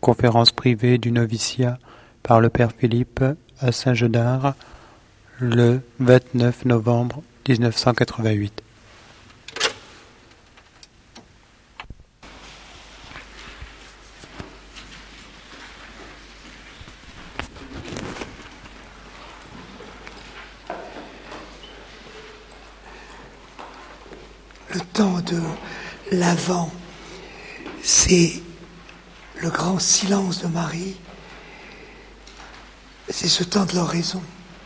conférence privée du noviciat par le Père Philippe à Saint-Jeudard le 29 novembre 1988. Le temps de l'Avent, c'est le grand silence de Marie, c'est ce temps de l'oraison,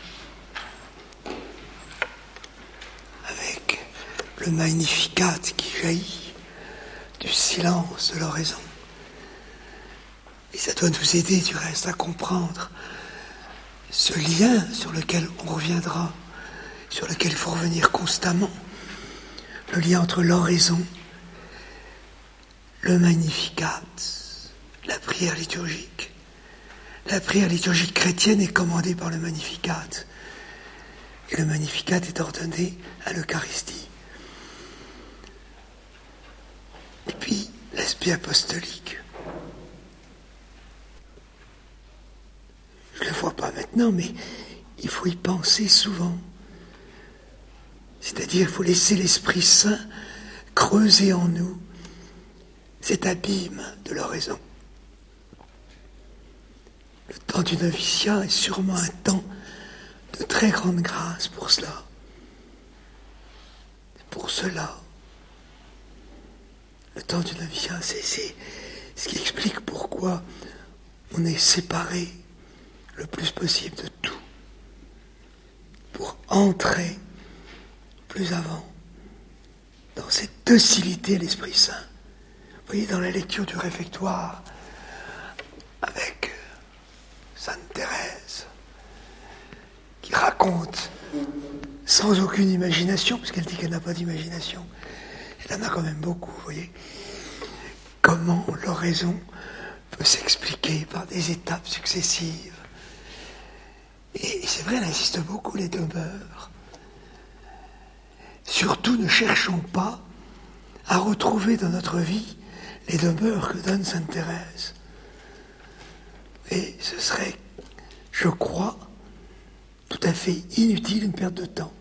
avec le Magnificat qui jaillit du silence de l'oraison. Et ça doit nous aider du reste à comprendre ce lien sur lequel on reviendra, sur lequel il faut revenir constamment. Le lien entre l'oraison, le Magnificat, la prière liturgique. La prière liturgique chrétienne est commandée par le Magnificat. Et le Magnificat est ordonné à l'Eucharistie. Et puis, l'aspect apostolique. Je ne le vois pas maintenant, mais il faut y penser souvent. C'est-à-dire, il faut laisser l'Esprit Saint creuser en nous cet abîme de l'oraison. Le temps du noviciat est sûrement un temps de très grande grâce pour cela. Pour cela, le temps du noviciat, c'est ce qui explique pourquoi on est séparé le plus possible de tout, pour entrer plus avant dans cette docilité à l'Esprit Saint. Vous voyez, dans la lecture du réfectoire avec Sainte Thérèse, qui raconte sans aucune imagination, parce qu'elle dit qu'elle n'a pas d'imagination, elle en a quand même beaucoup, vous voyez, comment l'oraison peut s'expliquer par des étapes successives. Et c'est vrai, elle insiste beaucoup, les demeures. Surtout, ne cherchons pas à retrouver dans notre vie les demeures que donne Sainte Thérèse. Et ce serait, je crois, tout à fait inutile, une perte de temps.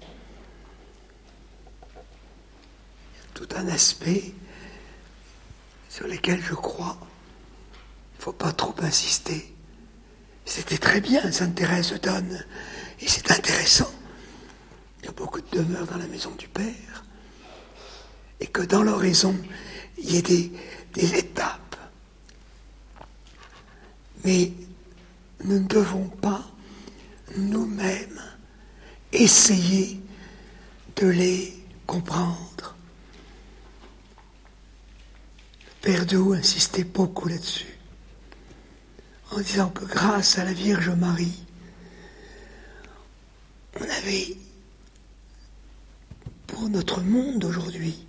Il y a tout un aspect sur lequel je crois il ne faut pas trop insister. C'était très bien, Sainte Thérèse donne, et c'est intéressant. Il y a beaucoup de demeures dans la maison du Père, et que dans l'oraison, il y ait des étapes. Mais nous ne devons pas nous-mêmes essayer de les comprendre. Le Père de Haut insistait beaucoup là-dessus, en disant que grâce à la Vierge Marie, on avait, pour notre monde aujourd'hui,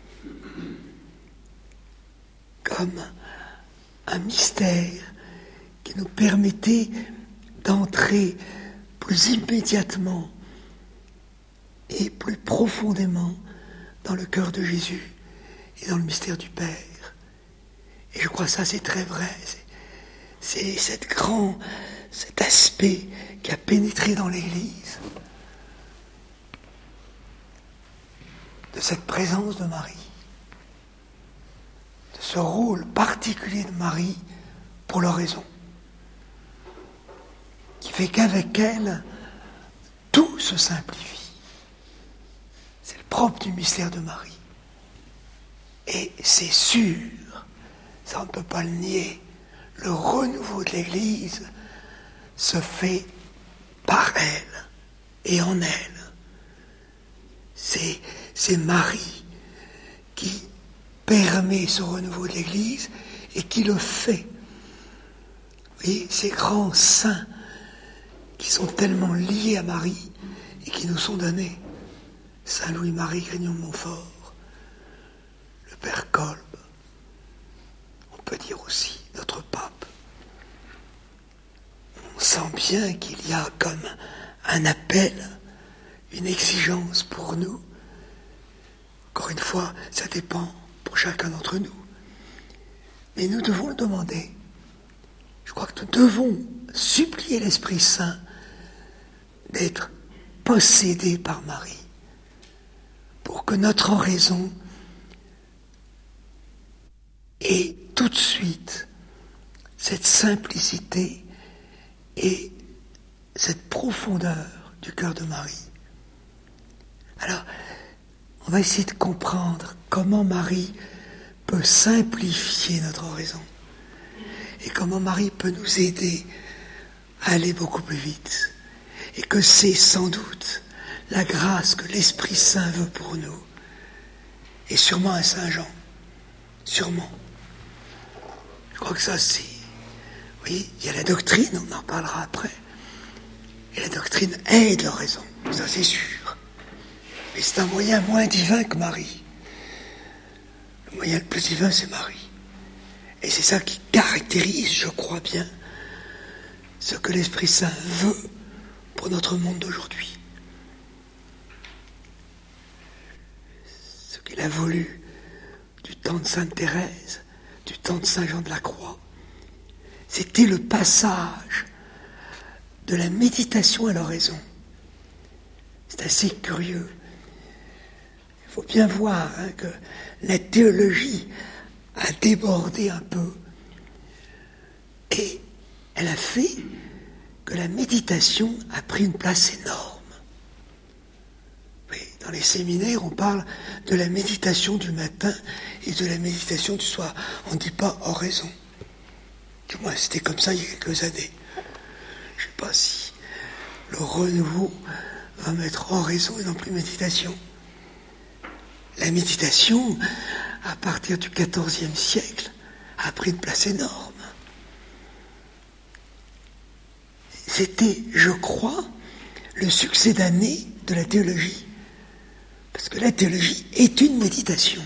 comme un mystère qui nous permettait d'entrer plus immédiatement et plus profondément dans le cœur de Jésus et dans le mystère du Père. Et je crois que ça, c'est très vrai. C'est cet aspect qui a pénétré dans l'Église, de cette présence de Marie, de ce rôle particulier de Marie pour l'oraison, qui fait qu'avec elle, tout se simplifie. C'est le propre du mystère de Marie. Et c'est sûr, ça on ne peut pas le nier, le renouveau de l'Église se fait par elle et en elle. C'est Marie qui permet ce renouveau de l'Église et qui le fait. Vous voyez, ces grands saints qui sont tellement liés à Marie et qui nous sont donnés. Saint Louis-Marie Grignon de Montfort, le Père Kolb, on peut dire aussi notre pape. On sent bien qu'il y a comme un appel, une exigence pour nous. Encore une fois, ça dépend pour chacun d'entre nous. Mais nous devons le demander. Je crois que nous devons supplier l'Esprit Saint d'être possédé par Marie, pour que notre oraison ait tout de suite cette simplicité et cette profondeur du cœur de Marie. Alors, on va essayer de comprendre comment Marie peut simplifier notre oraison et comment Marie peut nous aider à aller beaucoup plus vite. Et que c'est sans doute la grâce que l'Esprit Saint veut pour nous. Et sûrement à Saint-Jean. Sûrement. Je crois que ça c'est... Oui, il y a la doctrine, on en parlera après. Et la doctrine aide l'oraison, ça c'est sûr. Mais c'est un moyen moins divin que Marie. Le moyen le plus divin, c'est Marie. Et c'est ça qui caractérise, je crois bien, ce que l'Esprit Saint veut pour notre monde d'aujourd'hui. Ce qu'il a voulu du temps de Sainte Thérèse, du temps de Saint Jean de la Croix, c'était le passage de la méditation à l'oraison. C'est assez curieux. Il faut bien voir que la théologie a débordé un peu et elle a fait que la méditation a pris une place énorme. Oui, dans les séminaires, on parle de la méditation du matin et de la méditation du soir. On ne dit pas oraison. Du moins, c'était comme ça il y a quelques années. Je ne sais pas si le renouveau va mettre oraison et non plus méditation. La méditation, à partir du XIVe siècle, a pris une place énorme. C'était, je crois, le succès d'année de la théologie. Parce que la théologie est une méditation.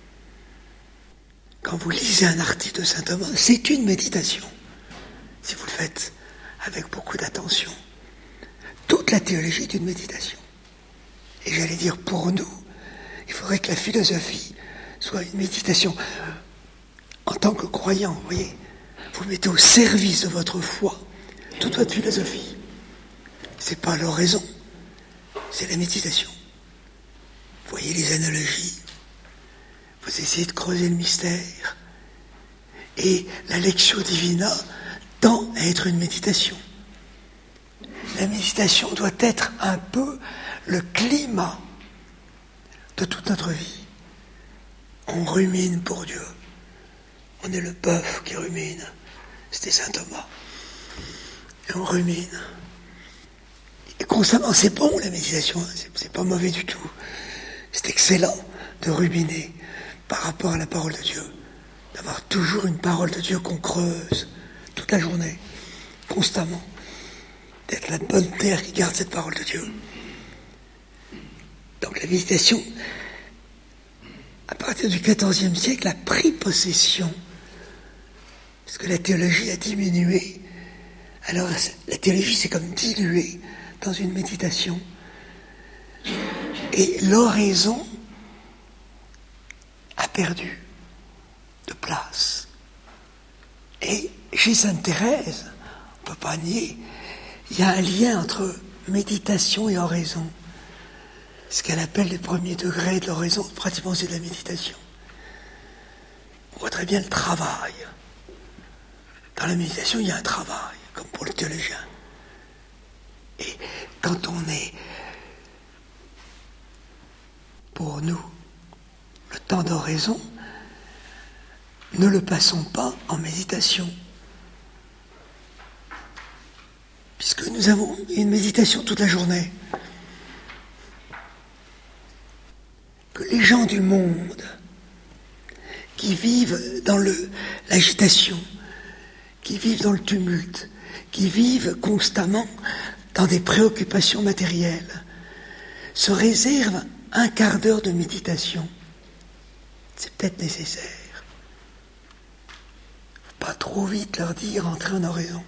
Quand vous lisez un article de saint Thomas, c'est une méditation. Si vous le faites avec beaucoup d'attention. Toute la théologie est une méditation. Et j'allais dire, pour nous, il faudrait que la philosophie soit une méditation. En tant que croyant, vous voyez, vous mettez au service de votre foi toute votre philosophie. C'est pas l'oraison, c'est la méditation. Vous voyez les analogies, vous essayez de creuser le mystère. Et la lectio divina tend à être une méditation. La méditation doit être un peu le climat de toute notre vie. On rumine pour Dieu. On est le bœuf qui rumine. C'était saint Thomas. Et on rumine. Et constamment, c'est bon la méditation, c'est pas mauvais du tout. C'est excellent de ruminer par rapport à la parole de Dieu. D'avoir toujours une parole de Dieu qu'on creuse toute la journée, constamment. D'être la bonne terre qui garde cette parole de Dieu. Donc la méditation, à partir du XIVe siècle, a pris possession. Parce que la théologie a diminué. Alors la théologie s'est comme diluée dans une méditation. Et l'oraison a perdu de place. Et chez sainte Thérèse, on ne peut pas nier, il y a un lien entre méditation et oraison. Ce qu'elle appelle les premiers degrés de l'oraison, pratiquement c'est de la méditation. On voit très bien le travail. Dans la méditation, il y a un travail, comme pour le théologien. Et quand on est, pour nous, le temps d'oraison, ne le passons pas en méditation. Puisque nous avons une méditation toute la journée. Que les gens du monde qui vivent dans l'agitation, qui vivent dans le tumulte, qui vivent constamment dans des préoccupations matérielles, se réservent un quart d'heure de méditation. C'est peut-être nécessaire. Faut pas trop vite leur dire entrer en oraison.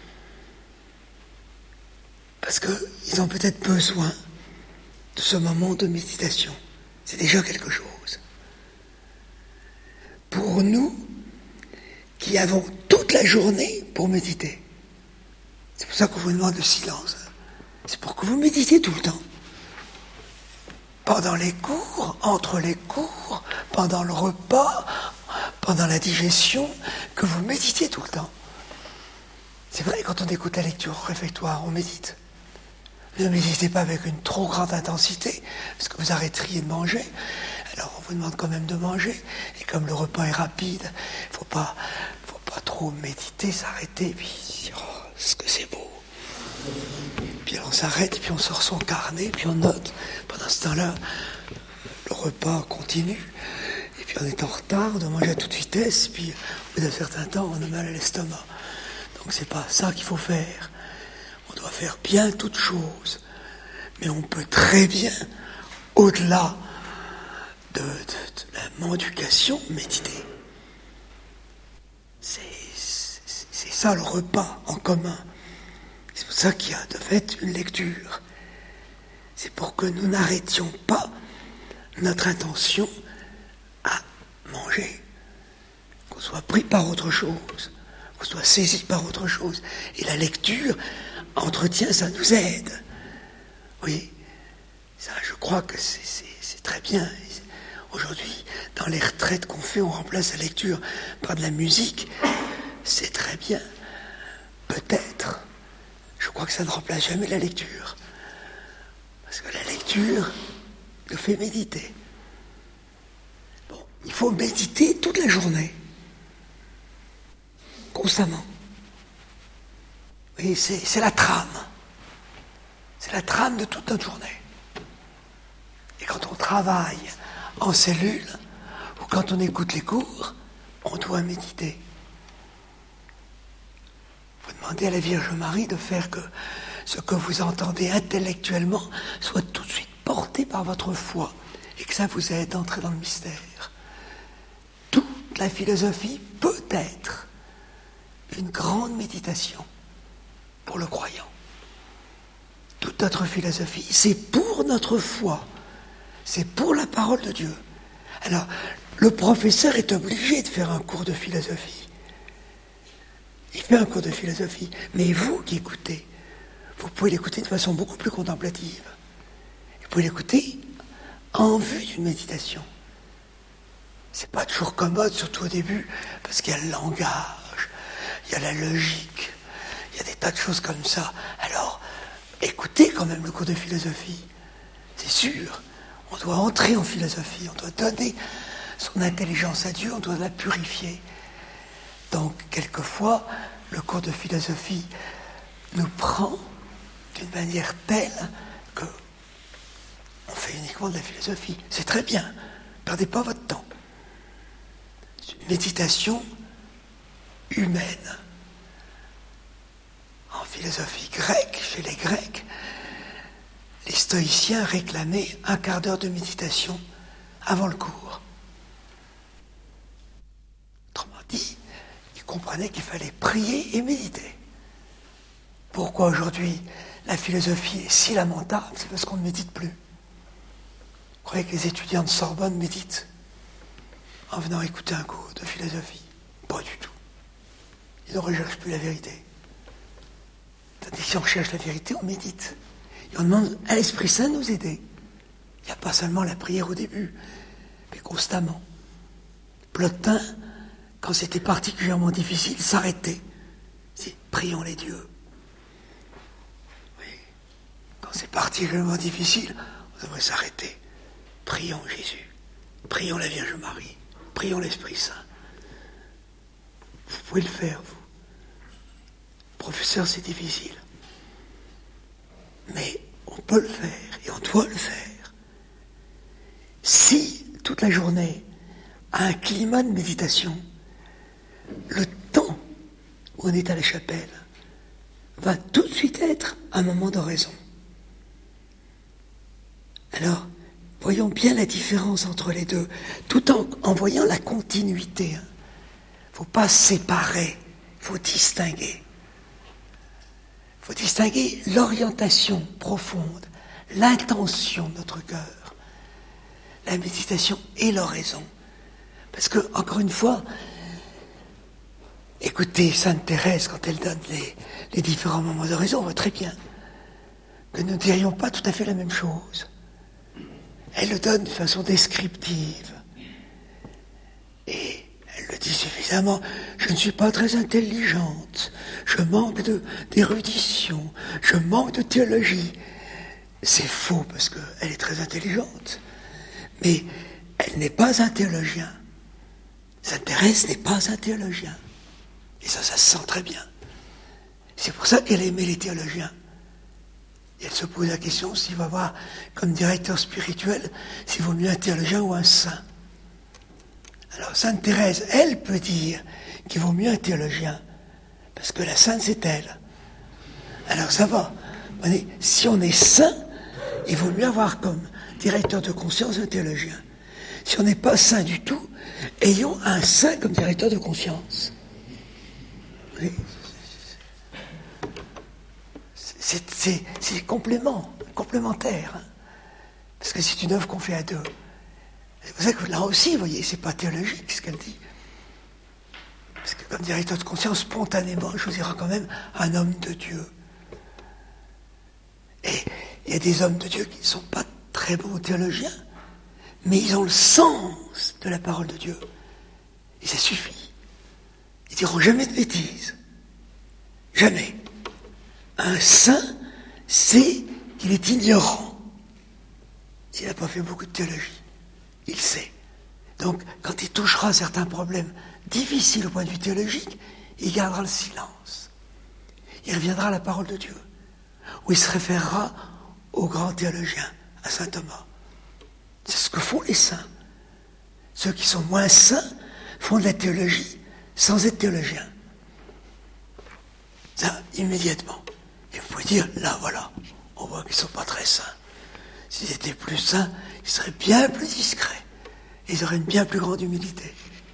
Parce qu'ils ont peut-être besoin de ce moment de méditation. C'est déjà quelque chose. Pour nous, qui avons toute toute la journée pour méditer. C'est pour ça qu'on vous demande le silence. C'est pour que vous méditiez tout le temps. Pendant les cours, entre les cours, pendant le repas, pendant la digestion, que vous méditiez tout le temps. C'est vrai, quand on écoute la lecture au réfectoire, on médite. Ne méditez pas avec une trop grande intensité, parce que vous arrêteriez de manger. Alors on vous demande quand même de manger. Et comme le repas est rapide, il ne faut pas trop méditer, s'arrêter, puis oh, est-ce que c'est beau. Puis on s'arrête, puis on sort son carnet, puis on note. Pendant ce temps-là, le repas continue. Et puis on est en retard, on doit manger à toute vitesse, puis au bout d'un certain temps, on a mal à l'estomac. Donc c'est pas ça qu'il faut faire. On doit faire bien toutes choses. Mais on peut très bien, au-delà de la mendication, méditer. C'est ça le repas en commun. C'est pour ça qu'il y a de fait une lecture. C'est pour que nous n'arrêtions pas notre intention à manger. Qu'on soit pris par autre chose. Qu'on soit saisi par autre chose. Et la lecture entretient, ça nous aide. Oui, ça je crois que c'est très bien. Aujourd'hui, dans les retraites qu'on fait, on remplace la lecture par de la musique. C'est très bien. Peut-être. Je crois que ça ne remplace jamais la lecture. Parce que la lecture nous fait méditer. Bon, il faut méditer toute la journée. Constamment. Oui, c'est la trame. C'est la trame de toute notre journée. Et quand on travaille en cellule, ou quand on écoute les cours, on doit méditer. Vous demandez à la Vierge Marie de faire que ce que vous entendez intellectuellement soit tout de suite porté par votre foi et que ça vous aide à entrer dans le mystère. Toute la philosophie peut être une grande méditation pour le croyant. Toute notre philosophie, c'est pour notre foi, c'est pour la parole de Dieu. Alors, le professeur est obligé de faire un cours de philosophie. Il fait un cours de philosophie, mais vous qui écoutez, vous pouvez l'écouter de façon beaucoup plus contemplative. Vous pouvez l'écouter en vue d'une méditation. C'est pas toujours commode, surtout au début, parce qu'il y a le langage, il y a la logique, il y a des tas de choses comme ça. Alors, écoutez quand même le cours de philosophie. C'est sûr, on doit entrer en philosophie, on doit donner son intelligence à Dieu, on doit la purifier. Donc, quelquefois, le cours de philosophie nous prend d'une manière telle que on fait uniquement de la philosophie. C'est très bien. Ne perdez pas votre temps. C'est une méditation humaine. En philosophie grecque, chez les Grecs, les stoïciens réclamaient un quart d'heure de méditation avant le cours. Autrement dit, ils comprenaient qu'il fallait prier et méditer. Pourquoi aujourd'hui la philosophie est si lamentable? C'est parce qu'on ne médite plus. Vous croyez que les étudiants de Sorbonne méditent en venant écouter un cours de philosophie? Pas du tout. Ils ne recherchent plus la vérité. Tandis que si on cherche la vérité, on médite. Et on demande à l'Esprit Saint de nous aider. Il n'y a pas seulement la prière au début, mais constamment. Plotin, quand c'était particulièrement difficile, s'arrêtait. C'est prions les dieux. Oui. Quand c'est particulièrement difficile, on devrait s'arrêter. Prions Jésus. Prions la Vierge Marie. Prions l'Esprit Saint. Vous pouvez le faire, vous. Professeur, c'est difficile. Mais on peut le faire et on doit le faire. Si, toute la journée, à un climat de méditation, le temps où on est à la chapelle va tout de suite être un moment d'oraison. Alors, voyons bien la différence entre les deux, tout en voyant la continuité. Il ne faut pas séparer, il faut distinguer. Il faut distinguer l'orientation profonde, l'intention de notre cœur, la méditation et l'oraison. Parce que, encore une fois, Écoutez Sainte Thérèse quand elle donne les différents moments de raison, on voit très bien que nous ne dirions pas tout à fait la même chose. Elle le donne de façon descriptive. Et elle le dit suffisamment. Je ne suis pas très intelligente. Je manque d'érudition. Je manque de théologie. C'est faux parce qu'elle est très intelligente. Mais elle n'est pas un théologien. Sainte Thérèse n'est pas un théologien. Et ça se sent très bien. C'est pour ça qu'elle aimait les théologiens. Et elle se pose la question s'il va avoir comme directeur spirituel, s'il vaut mieux un théologien ou un saint. Alors Sainte Thérèse, elle peut dire qu'il vaut mieux un théologien, parce que la sainte c'est elle. Alors ça va. Si on est saint, il vaut mieux avoir comme directeur de conscience un théologien. Si on n'est pas saint du tout, ayons un saint comme directeur de conscience. Oui. C'est complémentaire. Hein. Parce que c'est une œuvre qu'on fait à deux. C'est pour ça que là aussi, vous voyez, c'est pas théologique ce qu'elle dit. Parce que comme directeur de conscience, spontanément, je choisirai quand même un homme de Dieu. Et il y a des hommes de Dieu qui ne sont pas très bons théologiens, mais ils ont le sens de la parole de Dieu. Et ça suffit. Ils diront jamais de bêtises. Jamais. Un saint sait qu'il est ignorant s'il n'a pas fait beaucoup de théologie. Il sait. Donc, quand il touchera à certains problèmes difficiles au point de vue théologique, il gardera le silence. Il reviendra à la parole de Dieu, où il se référera au grand théologien, à saint Thomas. C'est ce que font les saints. Ceux qui sont moins saints font de la théologie sans être théologiens. Ça, immédiatement. Et vous pouvez dire, là, voilà, on voit qu'ils ne sont pas très saints. S'ils étaient plus saints, ils seraient bien plus discrets. Ils auraient une bien plus grande humilité.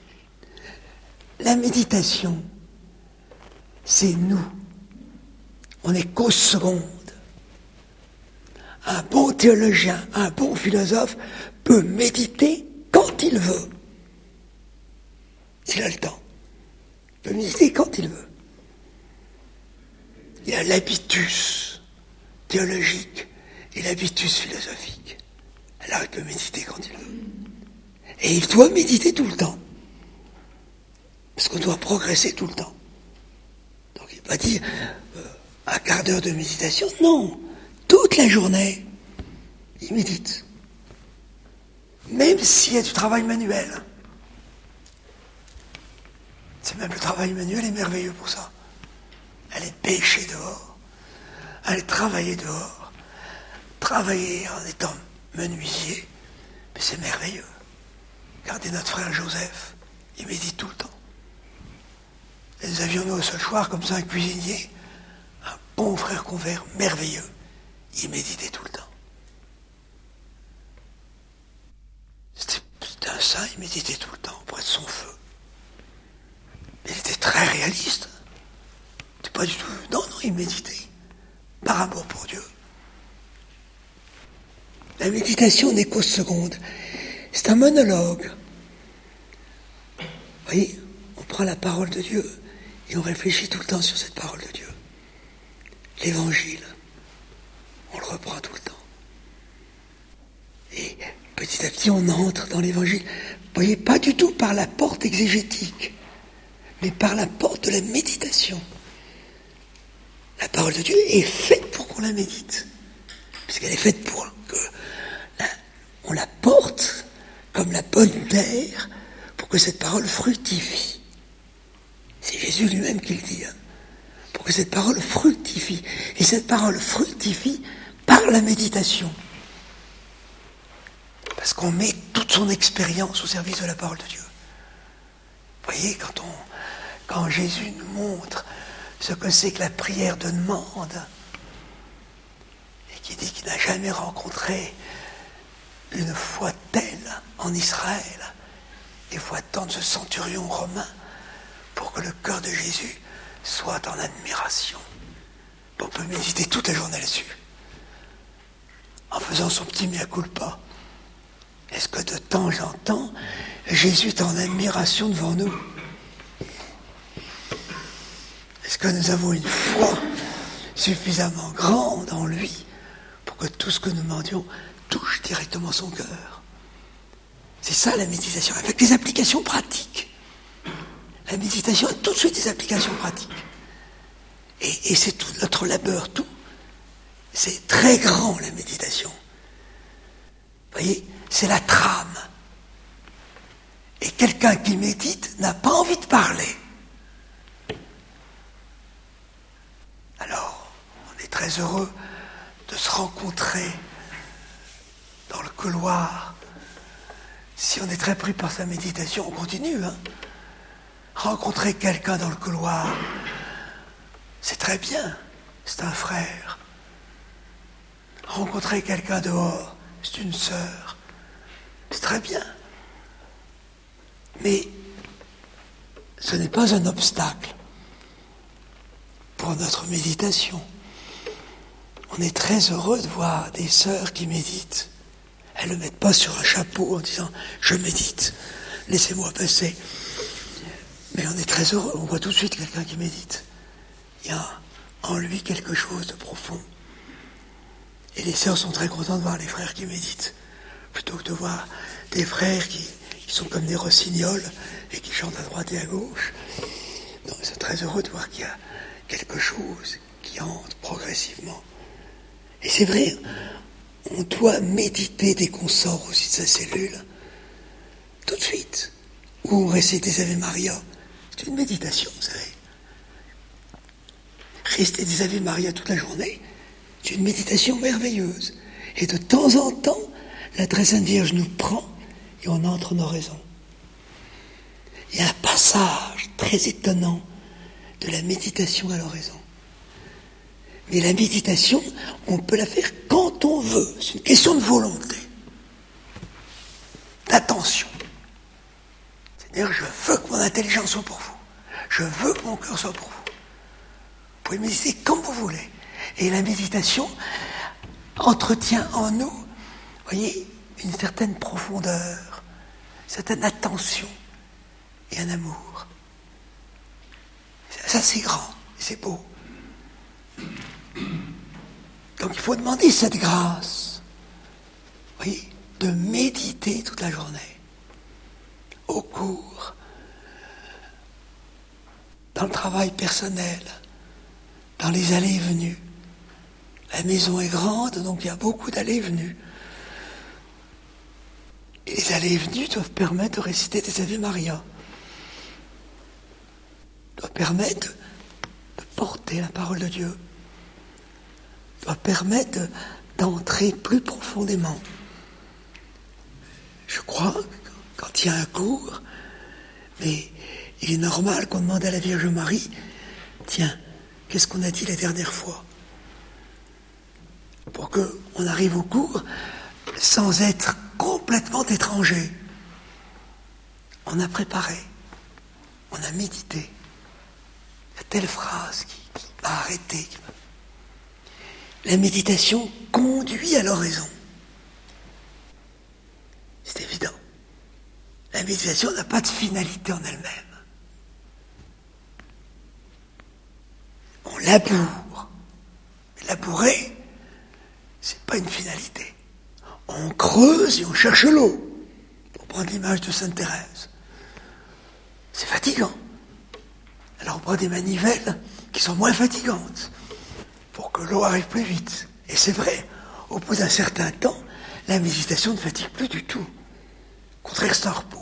La méditation, c'est nous. On est qu'aux secondes. Un bon théologien, un bon philosophe peut méditer quand il veut. S'il a le temps. Il peut méditer quand il veut. Il y a l'habitus théologique et l'habitus philosophique. Alors il peut méditer quand il veut. Et il doit méditer tout le temps. Parce qu'on doit progresser tout le temps. Donc il ne va pas dire un quart d'heure de méditation. Non, toute la journée, il médite. Même s'il y a du travail manuel. C'est même le travail manuel est merveilleux pour ça. Aller pêcher dehors, aller travailler dehors, travailler en étant menuisier, mais c'est merveilleux. Regardez notre frère Joseph, il médite tout le temps. Et nous avions nous au Sochoir comme ça un cuisinier, un bon frère convert, merveilleux. Il méditait tout le temps. C'était un saint, il méditait tout le temps auprès de son feu. Il était très réaliste. Pas du tout. Non, il méditait. Par amour pour Dieu. La méditation n'est qu'aux secondes. C'est un monologue. Vous voyez, on prend la parole de Dieu et on réfléchit tout le temps sur cette parole de Dieu. L'évangile, on le reprend tout le temps. Et petit à petit, on entre dans l'évangile. Vous voyez, pas du tout par la porte exégétique, mais par la porte de la méditation. La parole de Dieu est faite pour qu'on la médite. Puisqu'elle est faite pour que on la porte comme la bonne terre pour que cette parole fructifie. C'est Jésus lui-même qui le dit. Pour que cette parole fructifie. Et cette parole fructifie par la méditation. Parce qu'on met toute son expérience au service de la parole de Dieu. Vous voyez, quand Jésus nous montre ce que c'est que la prière de demande, et qui dit qu'il n'a jamais rencontré une foi telle en Israël, il faut attendre ce centurion romain pour que le cœur de Jésus soit en admiration. On peut méditer toute la journée là-dessus, en faisant son petit mea culpa. Est-ce que de temps en temps, Jésus est en admiration devant nous ? Est-ce que nous avons une foi suffisamment grande en lui pour que tout ce que nous demandions touche directement son cœur? C'est ça la méditation, avec des applications pratiques. La méditation a tout de suite des applications pratiques. Et c'est tout notre labeur, tout. C'est très grand la méditation. Vous voyez, c'est la trame. Et quelqu'un qui médite n'a pas envie de parler. Alors, on est très heureux de se rencontrer dans le couloir. Si on est très pris par sa méditation, on continue. Rencontrer quelqu'un dans le couloir, c'est très bien, c'est un frère. Rencontrer quelqu'un dehors, c'est une sœur, c'est très bien. Mais ce n'est pas un obstacle pour notre méditation. On est très heureux de voir des sœurs qui méditent. Elles ne le mettent pas sur un chapeau en disant « je médite, laissez-moi passer ». Mais on est très heureux, on voit tout de suite quelqu'un qui médite. Il y a en lui quelque chose de profond. Et les sœurs sont très contentes de voir les frères qui méditent, plutôt que de voir des frères qui sont comme des rossignols et qui chantent à droite et à gauche. Donc ils sont très heureux de voir qu'il y a quelque chose qui entre progressivement. Et c'est vrai, on doit méditer dès qu'on sort aussi de sa cellule, tout de suite. Ou on récite des Ave Maria. C'est une méditation, vous savez. Réciter des Ave Maria toute la journée, c'est une méditation merveilleuse. Et de temps en temps, la très Sainte Vierge nous prend et on entre en oraison. Il y a un passage très étonnant de la méditation à l'oraison. Mais la méditation, on peut la faire quand on veut. C'est une question de volonté, d'attention. C'est-à-dire, je veux que mon intelligence soit pour vous. Je veux que mon cœur soit pour vous. Vous pouvez méditer comme vous voulez. Et la méditation entretient en nous, vous voyez, une certaine profondeur, une certaine attention et un amour. Ça, c'est grand, c'est beau. Donc il faut demander cette grâce, vous voyez, de méditer toute la journée, au cours, dans le travail personnel, dans les allées et venues. La maison est grande, donc il y a beaucoup d'allées et venues. Et les allées et venues doivent permettre de réciter des Ave Maria. Doivent permettre de porter la parole de Dieu. Doivent permettre d'entrer plus profondément. Je crois que quand il y a un cours, mais il est normal qu'on demande à la Vierge Marie, tiens, qu'est-ce qu'on a dit la dernière fois? Pour qu'on arrive au cours sans être complètement étranger. On a préparé, on a médité. Il y a telle phrase qui m'a arrêté. La méditation conduit à l'oraison. C'est évident. La méditation n'a pas de finalité en elle-même. On laboure. Mais labourer, c'est pas une finalité. On creuse et on cherche l'eau. Pour prendre l'image de Sainte Thérèse. C'est fatigant. Alors on prend des manivelles qui sont moins fatigantes pour que l'eau arrive plus vite. Et c'est vrai, au bout d'un certain temps, la méditation ne fatigue plus du tout. Au contraire, c'est un repos.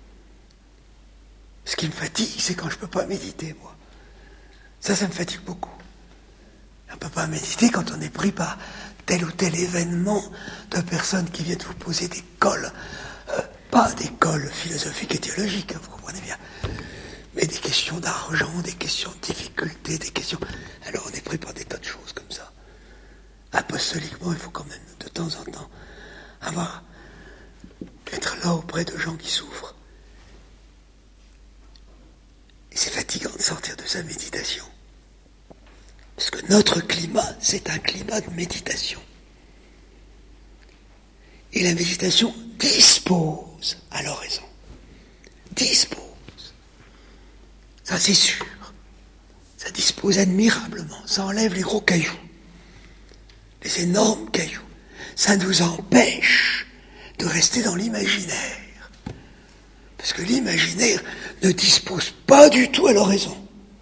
Ce qui me fatigue, c'est quand je ne peux pas méditer, moi. Ça me fatigue beaucoup. On ne peut pas méditer quand on est pris par tel ou tel événement de personnes qui viennent vous poser des cols. Pas des cols philosophiques et théologiques, vous comprenez bien. Mais des questions d'argent, des questions de difficultés, des questions... Alors on est pris par des tas de choses comme ça. Apostoliquement, il faut quand même, de temps en temps, être là auprès de gens qui souffrent. Et c'est fatigant de sortir de sa méditation. Parce que notre climat, c'est un climat de méditation. Et la méditation dispose à l'oraison. Dispose. Ça, c'est sûr. Ça dispose admirablement. Ça enlève les gros cailloux, les énormes cailloux. Ça nous empêche de rester dans l'imaginaire. Parce que l'imaginaire ne dispose pas du tout à l'oraison.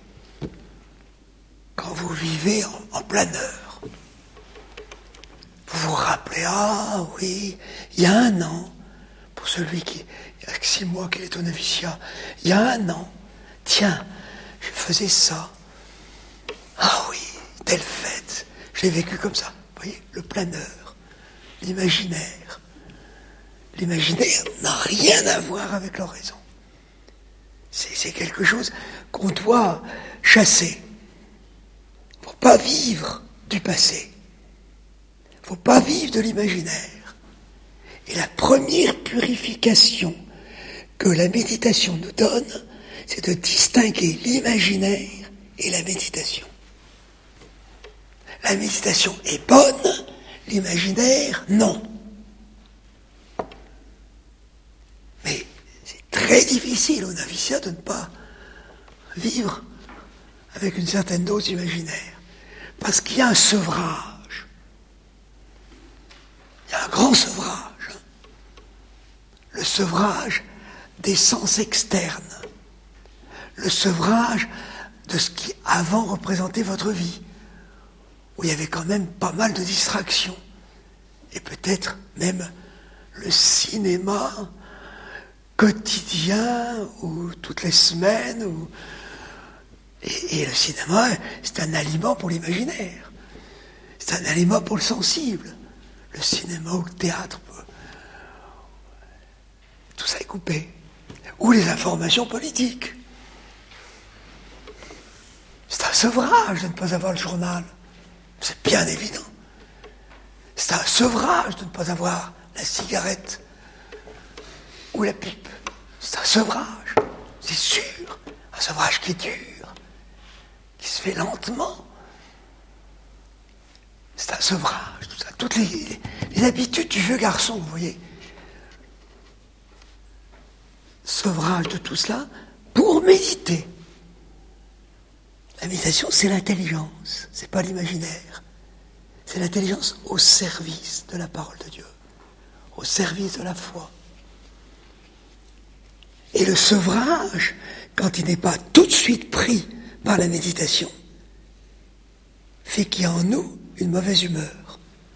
Quand vous vivez en planeur, vous vous rappelez, ah oui, il y a un an, pour celui qui, il y a 6 mois qu'il est au noviciat, il y a un an, tiens, je faisais ça. Ah oui, telle fête, je l'ai vécu comme ça. Vous voyez, le planeur, l'imaginaire. L'imaginaire n'a rien à voir avec l'oraison. C'est quelque chose qu'on doit chasser. Il ne faut pas vivre du passé. Il ne faut pas vivre de l'imaginaire. Et la première purification que la méditation nous donne, c'est de distinguer l'imaginaire et la méditation. La méditation est bonne, l'imaginaire, non. Mais c'est très difficile au noviciat de ne pas vivre avec une certaine dose imaginaire. Parce qu'il y a un sevrage. Il y a un grand sevrage. Le sevrage des sens externes. Le sevrage de ce qui avant représentait votre vie. Où il y avait quand même pas mal de distractions. Et peut-être même le cinéma quotidien, ou toutes les semaines, et le cinéma, c'est un aliment pour l'imaginaire. C'est un aliment pour le sensible. Le cinéma ou le théâtre, tout ça est coupé. Ou les informations politiques. C'est un sevrage de ne pas avoir le journal. C'est bien évident. C'est un sevrage de ne pas avoir la cigarette ou la pipe. C'est un sevrage, c'est sûr. Un sevrage qui est dur, qui se fait lentement. C'est un sevrage, tout ça. Toutes les habitudes du vieux garçon, vous voyez. Sevrage de tout cela pour méditer. La méditation, c'est l'intelligence, c'est pas l'imaginaire. C'est l'intelligence au service de la parole de Dieu, au service de la foi. Et le sevrage, quand il n'est pas tout de suite pris par la méditation, fait qu'il y a en nous une mauvaise humeur.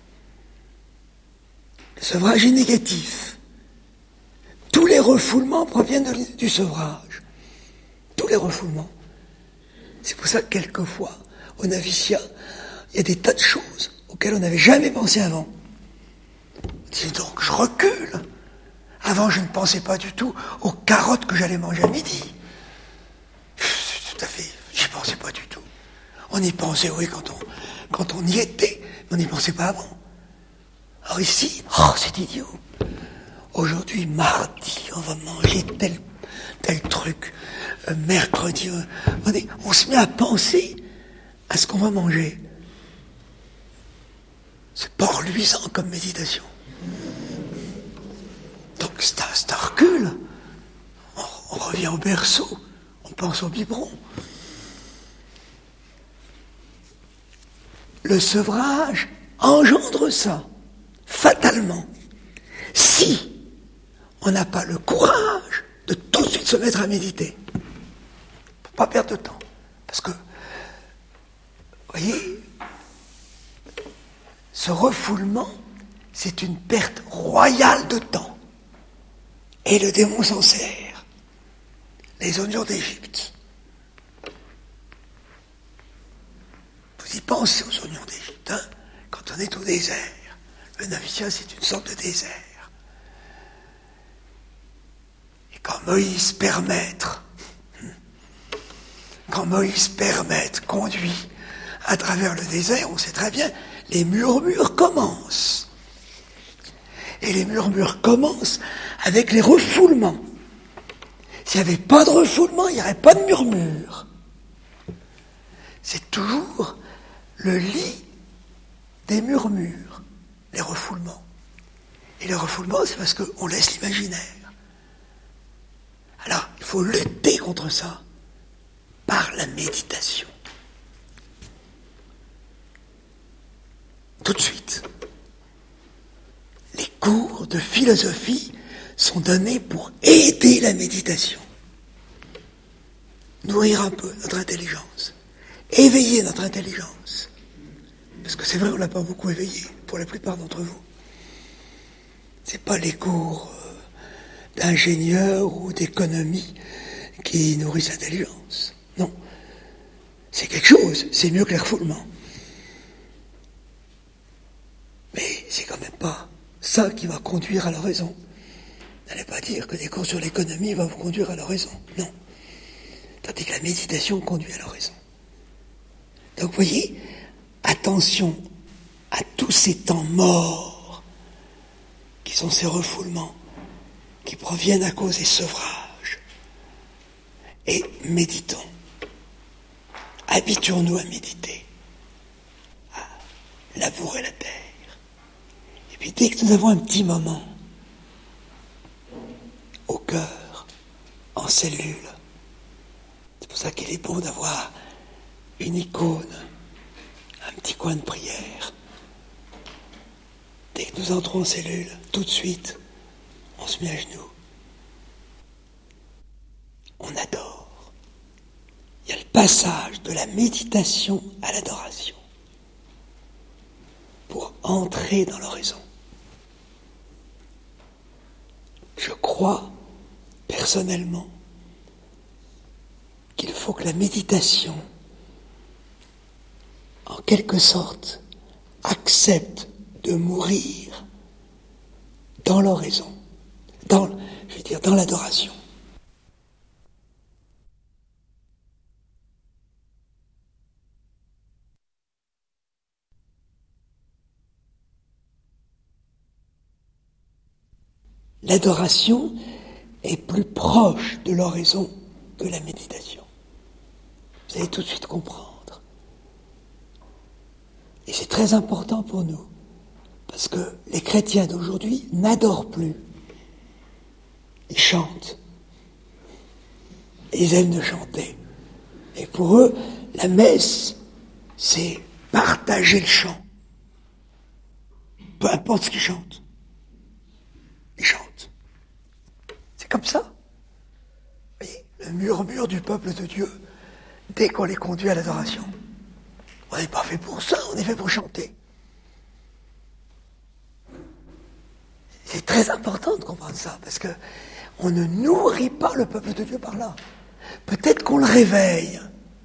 Le sevrage est négatif. Tous les refoulements proviennent du sevrage. Tous les refoulements. C'est pour ça que quelquefois, au noviciat, il y a des tas de choses auxquelles on n'avait jamais pensé avant. Dis donc, je recule. Avant, je ne pensais pas du tout aux carottes que j'allais manger à midi. Tout à fait, j'y pensais pas du tout. On y pensait, oui, quand on y était, mais on n'y pensait pas avant. Alors ici, c'est idiot. Aujourd'hui, mardi, on va manger tel truc. Mercredi, on se met à penser à ce qu'on va manger. C'est pas reluisant comme méditation. Donc c'est un recul. On revient au berceau. On pense au biberon. Le sevrage engendre ça, fatalement. Si on n'a pas le courage de tout de suite se mettre à méditer. Faut pas perdre de temps. Parce que, vous voyez, ce refoulement, c'est une perte royale de temps. Et le démon s'en sert. Les oignons d'Égypte. Vous y pensez aux oignons d'Égypte, hein, quand on est au désert. Le noviciat, c'est une sorte de désert. Et quand Moïse conduit à travers le désert, on sait très bien, les murmures commencent. Et les murmures commencent avec les refoulements. S'il n'y avait pas de refoulement, il n'y aurait pas de murmure. C'est toujours le lit des murmures, les refoulements. Et les refoulements, c'est parce qu'on laisse l'imaginaire. Alors, il faut lutter contre ça par la méditation. tout de suite. Les cours de philosophie sont donnés pour aider la méditation. Nourrir un peu notre intelligence. Éveiller notre intelligence. Parce que c'est vrai, on ne l'a pas beaucoup éveillé, pour la plupart d'entre vous. C'est pas les cours d'ingénieur ou d'économie qui nourrissent l'intelligence. Non. C'est quelque chose, c'est mieux que les refoulements. Mais c'est quand même pas ça qui va conduire à l'oraison. N'allez pas dire que des cours sur l'économie vont vous conduire à l'oraison. Non. Tandis que la méditation conduit à l'oraison. Donc vous voyez, attention à tous ces temps morts qui sont ces refoulements qui proviennent à cause des sevrages. Et méditons. Habituons-nous à méditer, à labourer la terre. Et puis dès que nous avons un petit moment au cœur, en cellule, c'est pour ça qu'il est bon d'avoir une icône, un petit coin de prière. Dès que nous entrons en cellule, tout de suite, on se met à genoux. On adore. Il y a le passage de la méditation à l'adoration pour entrer dans l'oraison. Je crois, personnellement, qu'il faut que la méditation, en quelque sorte, accepte de mourir dans l'oraison, dans l'adoration. L'adoration est plus proche de l'oraison que la méditation. Vous allez tout de suite comprendre. Et c'est très important pour nous, parce que les chrétiens d'aujourd'hui n'adorent plus. Ils chantent. Ils aiment de chanter. Et pour eux, la messe, c'est partager le chant. Peu importe ce qu'ils chantent. Ils chantent. C'est comme ça. Vous voyez, le murmure du peuple de Dieu, dès qu'on les conduit à l'adoration. On n'est pas fait pour ça, on est fait pour chanter. C'est très important de comprendre ça, parce que on ne nourrit pas le peuple de Dieu par là. Peut-être qu'on le réveille.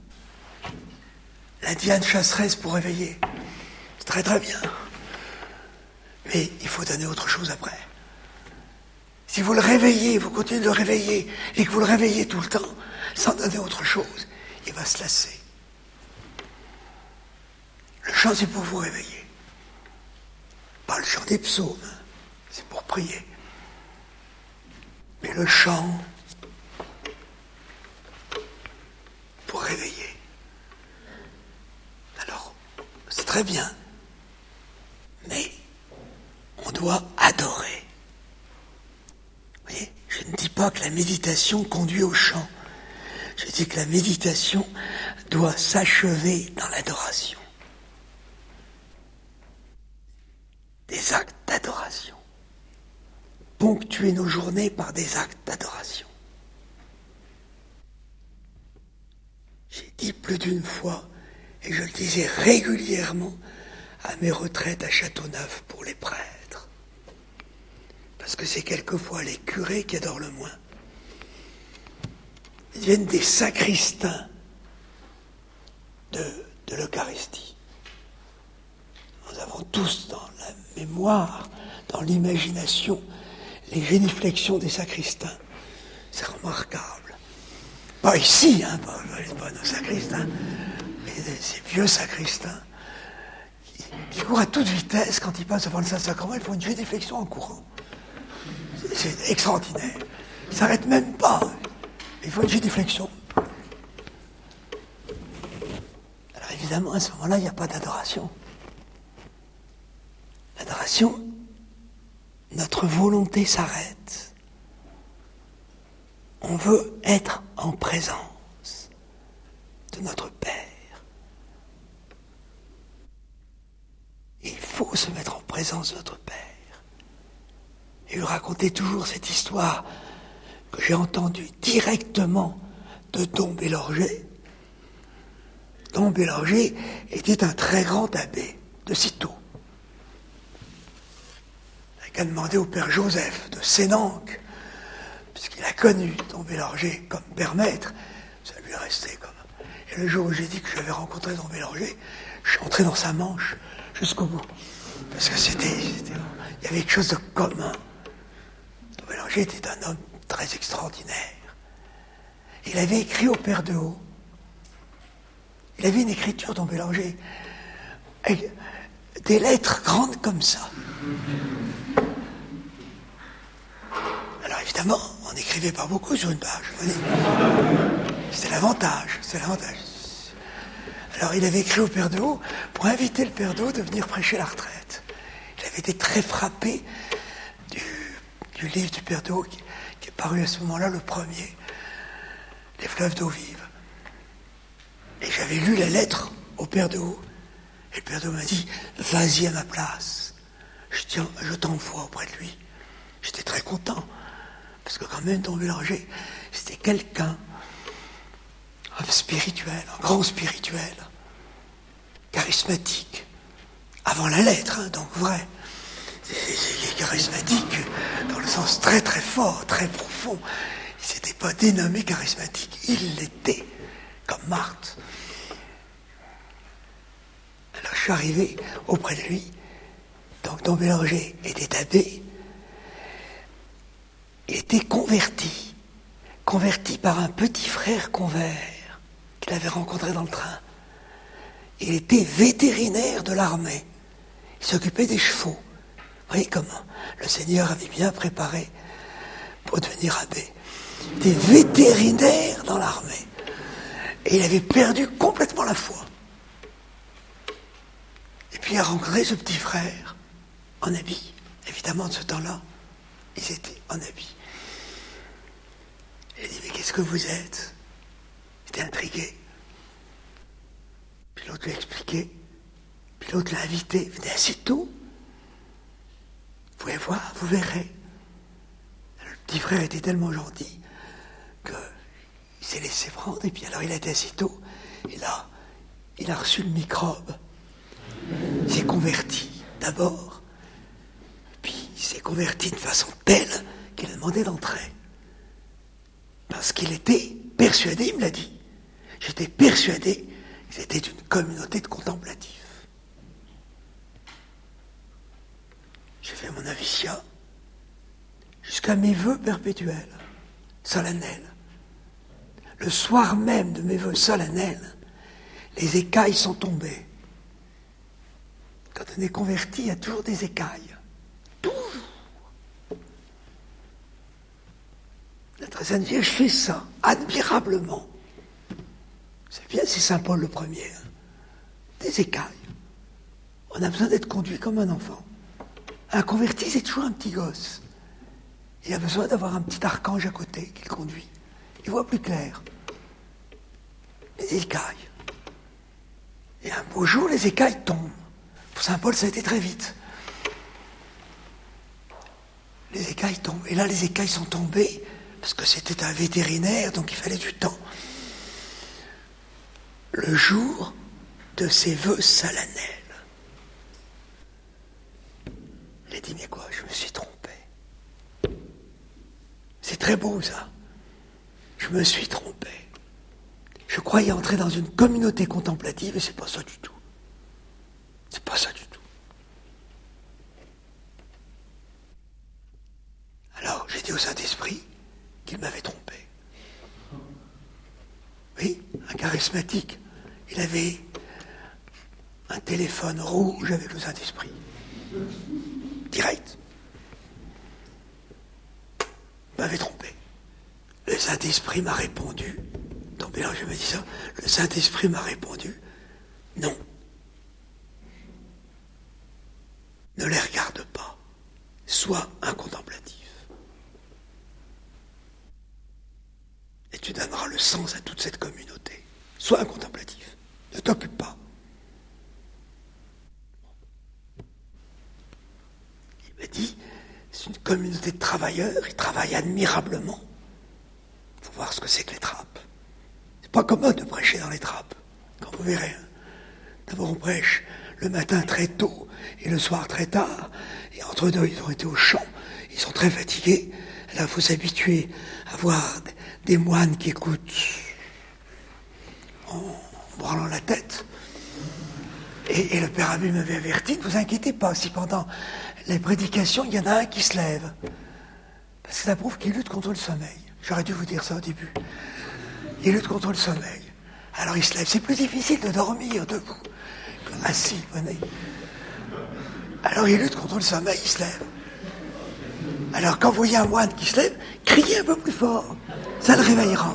La Diane chasseresse pour réveiller. C'est très très bien. Mais il faut donner autre chose après. Si vous le réveillez, vous continuez de le réveiller, et que vous le réveillez tout le temps, sans donner autre chose, il va se lasser. Le chant, c'est pour vous réveiller. Pas le chant des psaumes, c'est pour prier. Mais le chant, pour réveiller. Alors, c'est très bien. Mais on doit adorer. Vous voyez, je ne dis pas que la méditation conduit au chant. Je dis que la méditation doit s'achever dans l'adoration. Des actes d'adoration. Ponctuer nos journées par des actes d'adoration. J'ai dit plus d'une fois, et je le disais régulièrement à mes retraites à Châteauneuf pour les prêtres. Parce que c'est quelquefois les curés qui adorent le moins. Ils deviennent des sacristains de l'Eucharistie. Nous avons tous dans la mémoire, dans l'imagination, les génuflexions des sacristains. C'est remarquable. Pas ici, pas nos sacristains, mais ces vieux sacristains qui courent à toute vitesse quand ils passent devant le Saint-Sacrement, ils font une génuflexion en courant. C'est extraordinaire. Ils ne s'arrêtent même pas. Il faut une génuflexion. Alors évidemment, à ce moment-là, il n'y a pas d'adoration. L'adoration, notre volonté s'arrête. On veut être en présence de notre Père. Il faut se mettre en présence de notre Père. Et lui raconter toujours cette histoire que j'ai entendue directement de Dom Bélorgey. Dom Bélorgey était un très grand abbé de Cîteaux. Il n'a qu'à demander au père Joseph de Sénanque, puisqu'il a connu Dom Bélorgey comme père maître, ça lui est resté comme... Et le jour où j'ai dit que j'avais rencontré Dom Bélorgey, je suis entré dans sa manche jusqu'au bout. Parce que il y avait quelque chose de commun. Dom Bélorgey était un homme très extraordinaire. Il avait écrit au Père de Haut. Il avait une écriture, Dom Bélorgey, avec des lettres grandes comme ça. Alors évidemment, on n'écrivait pas beaucoup sur une page. C'était l'avantage. Alors il avait écrit au Père de Haut pour inviter le Père de Haut de venir prêcher la retraite. Il avait été très frappé du livre du Père de Haut qui est paru à ce moment-là, le premier, Les fleuves d'eau vive. Et j'avais lu la lettre au Père de Haut. Et le Père de Haut m'a dit, vas-y à ma place. Je t'envoie auprès de lui. J'étais très content. Parce que quand même, Dom Bélorgey, c'était quelqu'un, un spirituel, un grand spirituel, charismatique. Avant la lettre, hein, donc vrai. Il est charismatique dans le sens très très fort, très profond. Il ne s'était pas dénommé charismatique. Il l'était, comme Marthe. Alors je suis arrivé auprès de lui. Donc Dom Bélorgey était abbé. Il était converti par un petit frère convers qu'il avait rencontré dans le train. Il était vétérinaire de l'armée. Il s'occupait des chevaux. Vous voyez comment le Seigneur avait bien préparé pour devenir abbé. Il était vétérinaire dans l'armée. Et il avait perdu complètement la foi. Et puis il a rencontré ce petit frère en habit. Évidemment, de ce temps-là, ils étaient en habit. Il a dit, mais qu'est-ce que vous êtes? Il était intrigué. Puis l'autre lui a expliqué. Puis l'autre l'a invité. Venez à Cîteaux. Vous pouvez voir, vous verrez. Le petit frère était tellement gentil qu'il s'est laissé prendre. Et puis alors il a été à Cîteaux. Et là, il a reçu le microbe. Il s'est converti d'abord. Puis il s'est converti de façon telle qu'il a demandé d'entrer. Parce qu'il était persuadé, il me l'a dit. J'étais persuadé que c'était une communauté de contemplatifs. J'ai fait mon noviciat jusqu'à mes vœux perpétuels, solennels. Le soir même de mes vœux solennels, les écailles sont tombées. Quand on est converti, il y a toujours des écailles. Toujours. La très Sainte Vierge fait ça, admirablement. C'est bien, c'est Saint Paul le premier. Hein. Des écailles. On a besoin d'être conduit comme un enfant. Un converti, c'est toujours un petit gosse. Il a besoin d'avoir un petit archange à côté qui le conduit. Il voit plus clair. Les écailles. Et un beau jour, les écailles tombent. Pour Saint Paul, ça a été très vite. Les écailles tombent. Et là, les écailles sont tombées parce que c'était un vétérinaire, donc il fallait du temps. Le jour de ses vœux solennels. Il a dit, mais quoi, je me suis trompé. C'est très beau, ça. Je me suis trompé. Je croyais entrer dans une communauté contemplative et c'est pas ça du tout. C'est pas ça du tout. Alors, j'ai dit au Saint-Esprit qu'il m'avait trompé. Oui, un charismatique. Il avait un téléphone rouge avec le Saint-Esprit. Direct. Il m'avait trompé. Le Saint-Esprit m'a répondu. Donc là, je me dis ça. Le Saint-Esprit m'a répondu. Non. Ne les regarde pas. Sois un contemplatif. Et tu donneras le sens à toute cette communauté. Sois un contemplatif. Ne t'occupe pas. communauté de travailleurs, ils travaillent admirablement. Il faut voir ce que c'est que les trappes. C'est pas commode de prêcher dans les trappes, quand vous verrez. D'abord on prêche le matin très tôt et le soir très tard, et entre deux ils ont été au champ, ils sont très fatigués. Là il faut s'habituer à voir des moines qui écoutent en branlant la tête. Et le père Abbé m'avait averti, ne vous inquiétez pas, si pendant les prédications, il y en a un qui se lève. Parce que ça prouve qu'il lutte contre le sommeil. J'aurais dû vous dire ça au début. Il lutte contre le sommeil. Alors il se lève. C'est plus difficile de dormir debout assis, venez. Alors il lutte contre le sommeil, il se lève. Alors quand vous voyez un moine qui se lève, criez un peu plus fort. Ça le réveillera.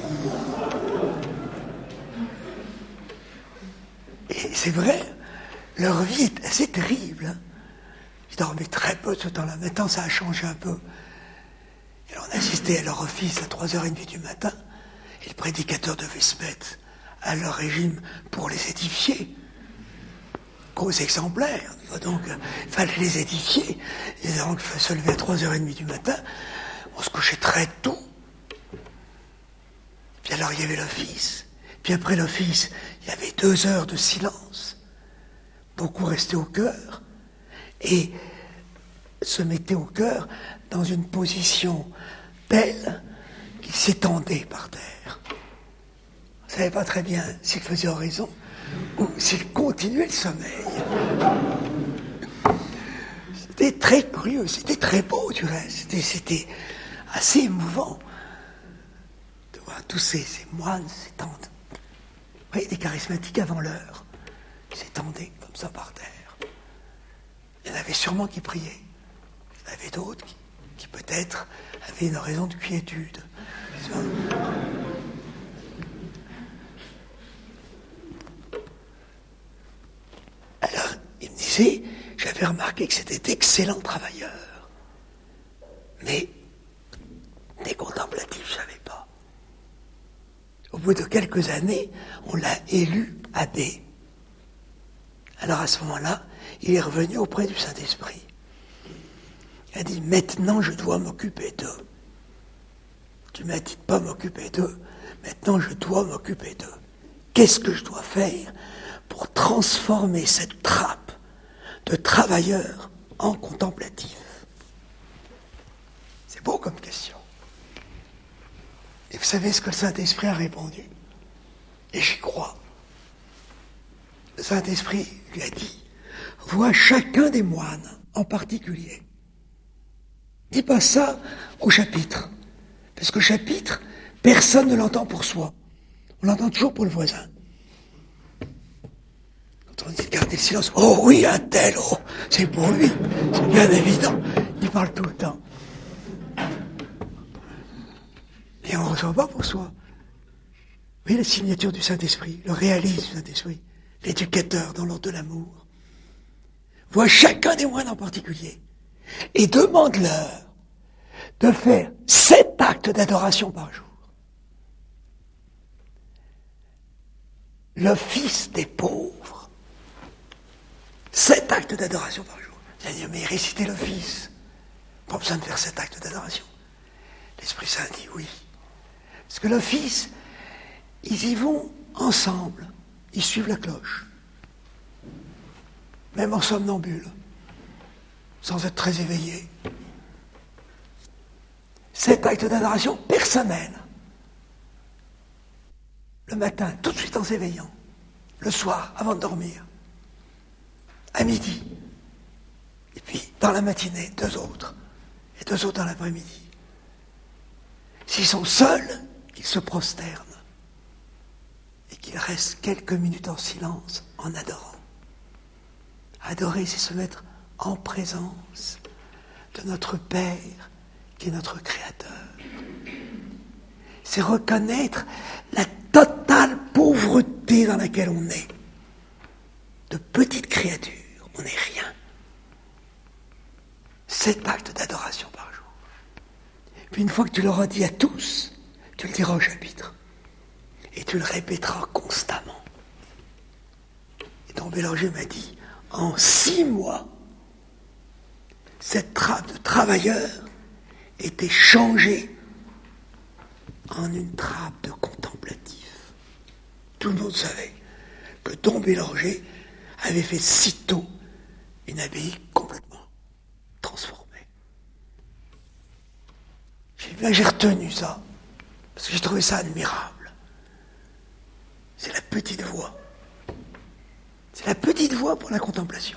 Et c'est vrai, leur vie est assez terrible. Hein. Ils dormaient très peu ce temps-là. Maintenant, ça a changé un peu. Et on assistait à leur office à 3h30 du matin. Et le prédicateur devait se mettre à leur régime pour les édifier. Gros exemplaires. Donc, il fallait les édifier. Et donc, il fallait se lever à 3h30 du matin. On se couchait très tôt. Puis alors, il y avait l'office. Puis après l'office, il y avait 2 heures de silence. Beaucoup restaient au chœur et se mettaient au chœur dans une position telle qu'ils s'étendaient par terre. On ne savait pas très bien s'ils faisaient oraison ou s'ils continuaient le sommeil. C'était très curieux, c'était très beau du reste, c'était assez émouvant de voir tous ces moines s'étendre. Vous voyez, des charismatiques avant l'heure. Ils s'étendaient comme ça par terre. Il y en avait sûrement qui priaient. Il y en avait d'autres qui peut-être avaient une raison de quiétude. Alors, il me disait, j'avais remarqué que c'était d'excellents travailleurs. Mais des contemplatifs, je ne savais pas. Au bout de quelques années, on l'a élu abbé. Alors à ce moment-là, il est revenu auprès du Saint-Esprit. Il a dit, maintenant je dois m'occuper d'eux. Tu m'as dit de pas m'occuper d'eux, maintenant je dois m'occuper d'eux. Qu'est-ce que je dois faire pour transformer cette trappe de travailleurs en contemplatifs? C'est beau comme question. Et vous savez ce que le Saint-Esprit a répondu? Et j'y crois. Le Saint-Esprit lui a dit, vois chacun des moines en particulier. Dis pas ça au chapitre. Parce qu'au chapitre, personne ne l'entend pour soi. On l'entend toujours pour le voisin. Quand on dit de garder le silence, oh oui, un tel, oh, c'est pour lui. C'est bien évident. Il parle tout le temps. Et on ne reçoit pas pour soi. Vous voyez la signature du Saint-Esprit, le réalisme du Saint-Esprit, l'éducateur dans l'ordre de l'amour. Vois chacun des moines en particulier et demande-leur de faire 7 actes d'adoration par jour. L'office des pauvres. 7 actes d'adoration par jour. Vous allez dire, mais réciter l'office. Pas besoin de faire 7 actes d'adoration. L'Esprit Saint dit oui. Parce que l'office, ils y vont ensemble. Ils suivent la cloche. Même en somnambule. Sans être très éveillés. 7 actes d'adoration personnels. Le matin, tout de suite en s'éveillant. Le soir, avant de dormir. À midi. Et puis, dans la matinée, 2 autres. Et 2 autres dans l'après-midi. S'ils sont seuls, qu'ils se prosternent. Et qu'ils restent quelques minutes en silence, en adorant. Adorer, c'est se mettre en présence de notre Père, qui est notre Créateur. C'est reconnaître la totale pauvreté dans laquelle on est. De petites créatures, on n'est rien. 7 actes d'adoration par jour. Puis une fois que tu l'auras dit à tous, tu le diras au chapitre. Et tu le répéteras constamment. Et ton Bélanger m'a dit, en 6 mois, cette trappe de travailleurs était changée en une trappe de contemplatifs. Tout le monde savait que Dom Bélanger avait fait sitôt une abbaye complètement transformée. J'ai retenu ça, parce que j'ai trouvé ça admirable. C'est la petite voie. C'est la petite voie pour la contemplation.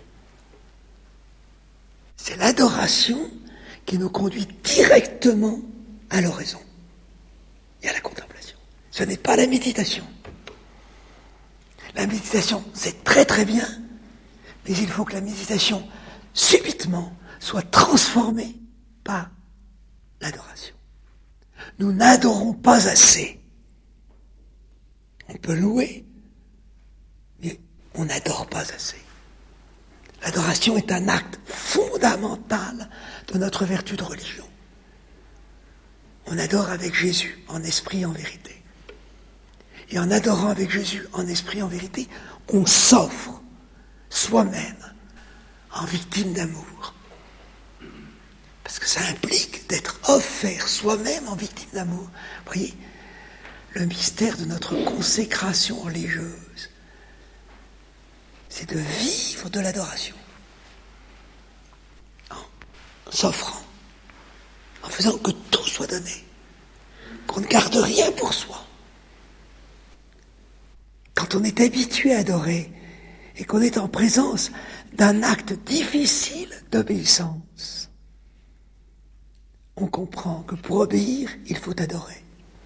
C'est l'adoration qui nous conduit directement à l'oraison et à la contemplation. Ce n'est pas la méditation. La méditation, c'est très très bien, mais il faut que la méditation, subitement, soit transformée par l'adoration. Nous n'adorons pas assez. On peut louer, mais on n'adore pas assez. L'adoration est un acte fondamental de notre vertu de religion. On adore avec Jésus, en esprit et en vérité. Et en adorant avec Jésus, en esprit et en vérité, on s'offre soi-même en victime d'amour. Parce que ça implique d'être offert soi-même en victime d'amour. Vous voyez, le mystère de notre consécration religieuse, c'est de vivre de l'adoration. En s'offrant, en faisant que tout soit donné, qu'on ne garde rien pour soi. Quand on est habitué à adorer et qu'on est en présence d'un acte difficile d'obéissance, on comprend que pour obéir, il faut adorer.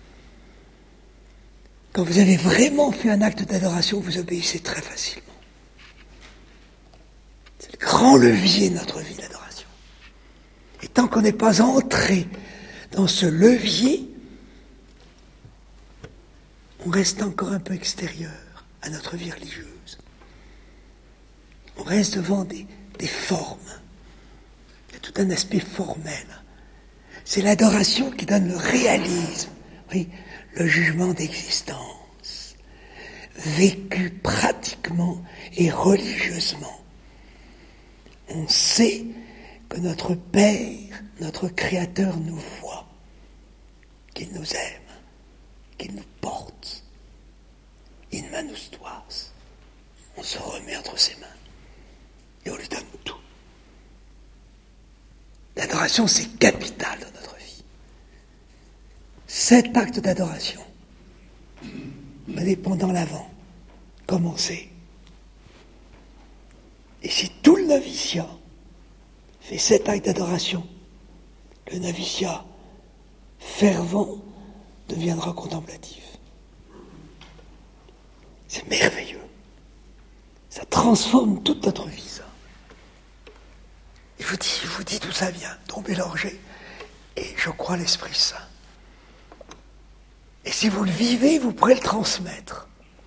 Quand vous avez vraiment fait un acte d'adoration, vous obéissez très facilement. C'est le grand levier de notre vie, l'adoration. Et tant qu'on n'est pas entré dans ce levier, on reste encore un peu extérieur à notre vie religieuse. On reste devant des formes. Il y a tout un aspect formel. C'est l'adoration qui donne le réalisme, oui, le jugement d'existence, vécu pratiquement et religieusement. On sait que notre Père, notre Créateur nous voit, qu'il nous aime, qu'il nous porte. In manus tuas. On se remet entre ses mains et on lui donne tout. L'adoration, c'est capital dans notre vie. Cet acte d'adoration, menez pendant l'Avent, commencez. Et si tout le noviciat fait cet acte d'adoration, le noviciat fervent deviendra contemplatif. C'est merveilleux. Ça transforme toute notre vie, ça. Je vous dis d'où ça vient, Dom Bélanger, et je crois l'Esprit Saint. Et si vous le vivez, vous pourrez le transmettre.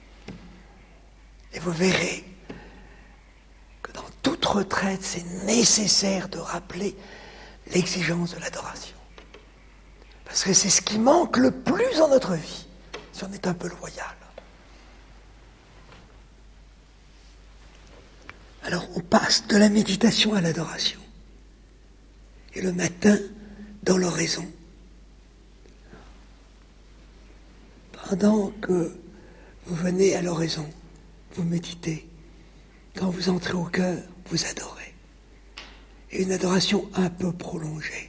Et vous verrez que dans toute retraite, c'est nécessaire de rappeler l'exigence de l'adoration. Parce que c'est ce qui manque le plus dans notre vie, si on est un peu loyal. Alors on passe de la méditation à l'adoration. Et le matin, dans l'oraison, pendant que vous venez à l'oraison, vous méditez. Quand vous entrez au cœur, vous adorez. Et une adoration un peu prolongée.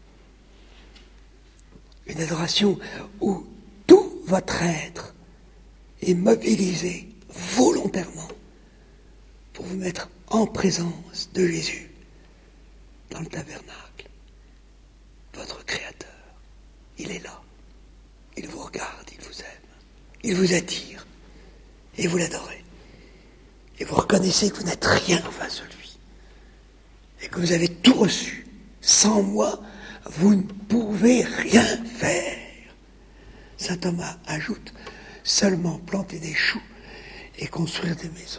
Une adoration où tout votre être est mobilisé volontairement pour vous mettre en présence de Jésus dans le tabernacle. Votre Créateur, il est là. Il vous regarde, il vous aime. Il vous attire. Et vous l'adorez. Et vous reconnaissez que vous n'êtes rien en face de lui. Et que vous avez tout reçu. Sans moi, vous ne pouvez rien faire. Saint Thomas ajoute, seulement planter des choux et construire des maisons.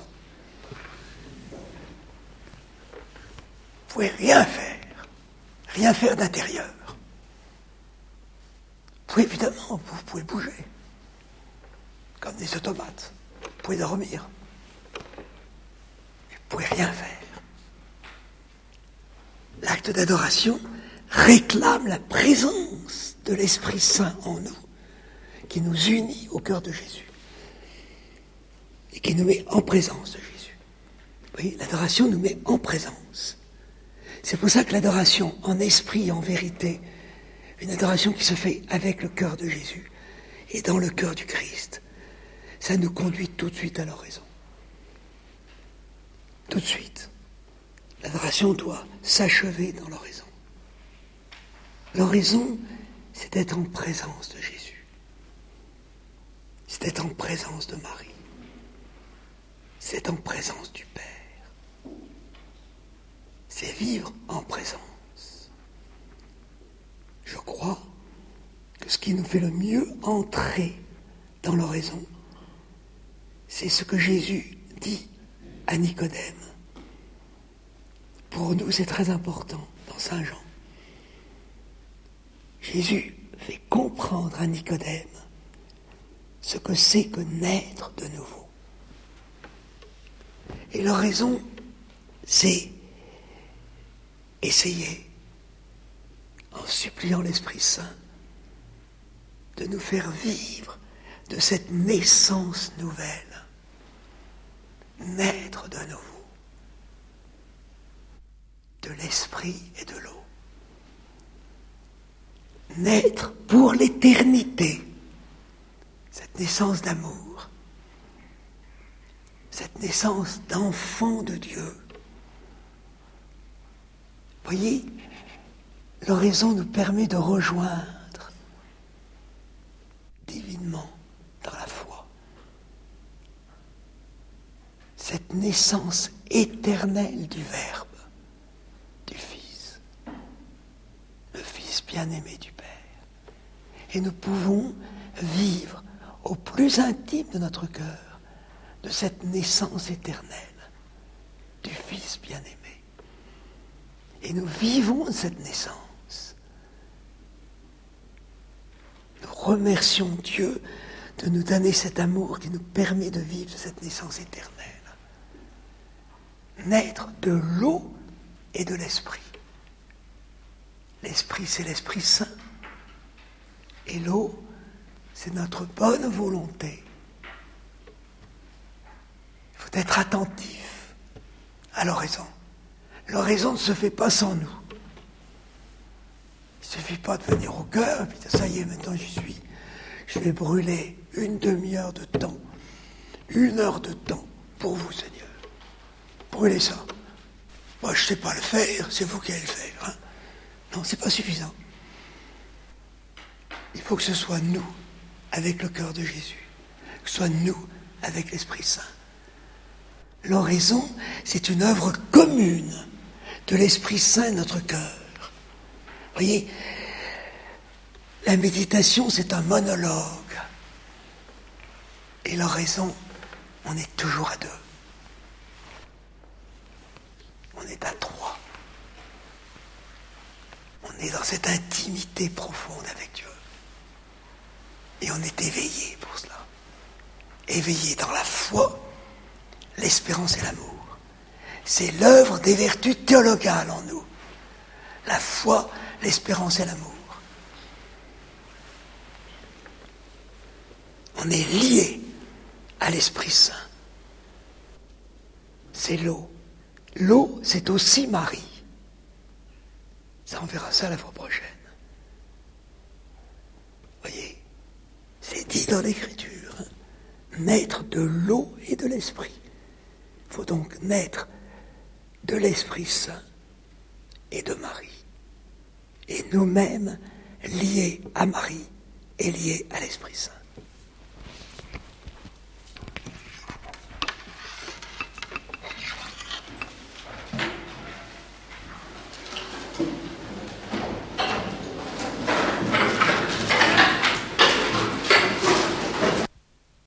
Vous ne pouvez rien faire d'intérieur. Oui, évidemment, vous pouvez bouger, comme des automates. Vous pouvez dormir. Mais vous ne pouvez rien faire. l'acte d'adoration réclame la présence de l'Esprit Saint en nous, qui nous unit au cœur de Jésus et qui nous met en présence de Jésus. Vous voyez, l'adoration nous met en présence. C'est pour ça que l'adoration en esprit et en vérité, une adoration qui se fait avec le cœur de Jésus et dans le cœur du Christ, ça nous conduit tout de suite à l'oraison. Tout de suite. L'adoration doit s'achever dans l'oraison. L'oraison, c'est d'être en présence de Jésus. C'est d'être en présence de Marie. C'est être en présence du Père. C'est vivre en présence. Je crois que ce qui nous fait le mieux entrer dans l'oraison, c'est ce que Jésus dit à Nicodème. Pour nous, c'est très important dans Saint Jean. Jésus fait comprendre à Nicodème ce que c'est que naître de nouveau. Et l'oraison, c'est essayer, en suppliant l'Esprit Saint, de nous faire vivre de cette naissance nouvelle, naître de nouveau, de l'esprit et de l'eau. Naître pour l'éternité, cette naissance d'amour, cette naissance d'enfant de Dieu. Voyez, l'oraison nous permet de rejoindre divinement dans la foi cette naissance éternelle du Verbe, du Fils, le Fils bien-aimé du Père. Et nous pouvons vivre au plus intime de notre cœur de cette naissance éternelle du Fils bien-aimé. Et nous vivons cette naissance. Nous remercions Dieu de nous donner cet amour qui nous permet de vivre cette naissance éternelle. Naître de l'eau et de l'esprit. L'esprit, c'est l'Esprit Saint. Et l'eau, c'est notre bonne volonté. Il faut être attentif à l'oraison. L'oraison ne se fait pas sans nous. Il ne suffit pas de venir au cœur, et puis ça y est, maintenant j'y suis. Je vais brûler une demi-heure de temps, 1 heure de temps pour vous, Seigneur. Brûlez ça. Moi, je ne sais pas le faire, c'est vous qui allez le faire. Hein? Non, c'est pas suffisant. Il faut que ce soit nous, avec le cœur de Jésus. Que ce soit nous, avec l'Esprit Saint. L'oraison, c'est une œuvre commune de l'Esprit Saint dans notre cœur. Vous voyez, la méditation, c'est un monologue. Et l'oraison, on est toujours à 2. On est à 3. On est dans cette intimité profonde avec Dieu. Et on est éveillé pour cela. Éveillé dans la foi, l'espérance et l'amour. C'est l'œuvre des vertus théologales en nous. La foi, l'espérance et l'amour. On est lié à l'Esprit Saint. C'est l'eau. L'eau, c'est aussi Marie. Ça, on verra ça la fois prochaine. Voyez, c'est dit dans l'Écriture. Hein, naître de l'eau et de l'Esprit. Il faut donc naître de l'Esprit Saint et de Marie. Et nous-mêmes liés à Marie et liés à l'Esprit Saint.